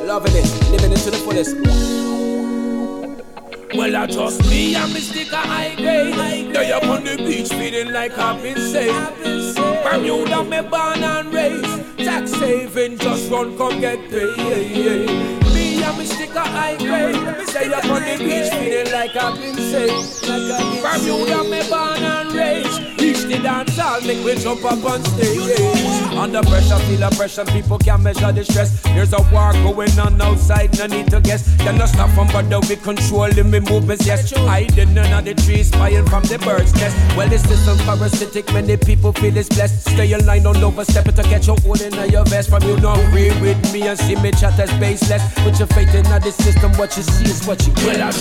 loving it, living it to the fullest. Well, I trust me and me stick a high grade. Day up on the beach feeling like I've been saved. Bermuda me born and raised. Tax saving just run come get paid. Me and me stick a high grade. Day up on the beach feeling like I've been saved. Bermuda me born and raised. Reach the dance hall make we jump up on stage. Under pressure feel the pressure, people can't measure the stress. There's a war going on outside, no need to guess. Cannot stop from but we controlling me movements, yes. Hiding under the trees, spying from the bird's nest. Well, the system parasitic, many people feel it's blessed. Stay in line, don't overstep it to catch your own in your vest. From you don't agree with me and see me chat as baseless. Put your faith in the system, what you see is what you get. Well,